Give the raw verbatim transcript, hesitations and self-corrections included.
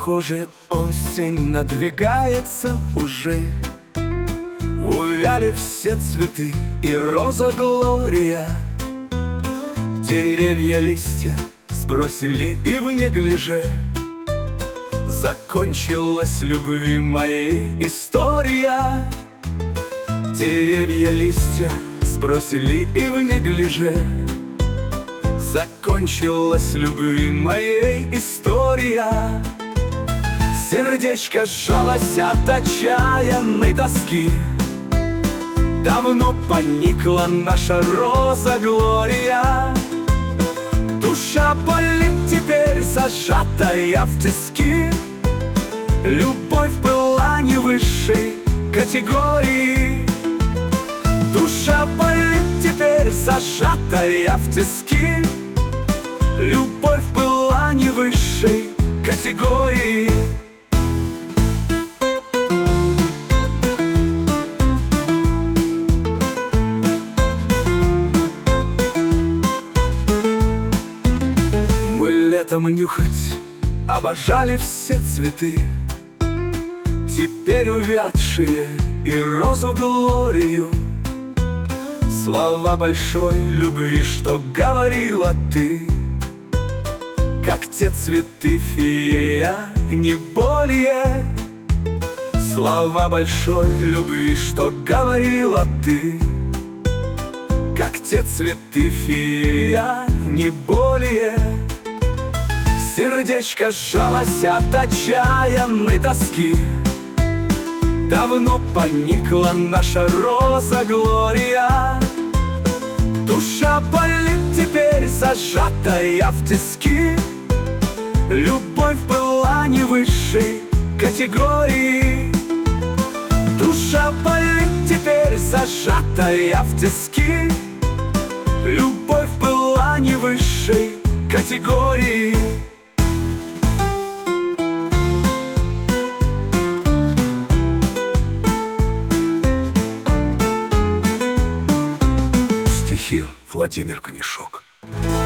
Похоже, осень надвигается уже. Увяли все цветы и роза Глория. Деревья листья сбросили и в неглиже. Закончилась любви моей история. Деревья листья сбросили и в неглиже. Закончилась любви моей история. Сердечко сжалось от отчаянной тоски. Давно поникла наша роза Глория. Душа болит теперь, зажатая в тиски. Любовь была не высшей категории. Душа болит теперь, зажатая в тиски. Любовь была не высшей категории. Мы летом нюхать обожали все цветы. Теперь увядшие и розу Глорию. Слова большой любви, что говорила ты, как те цветы, фея, не более. Слова большой любви, что говорила ты, как те цветы, фея, не более. Сердечко сжалось от отчаянной тоски. Давно поникла наша роза Глория. Душа болит теперь, зажатая в тиски. Любовь была не высшей категории. Душа болит теперь, зажатая в тиски. Любовь была не высшей категории. Владимир Конешок.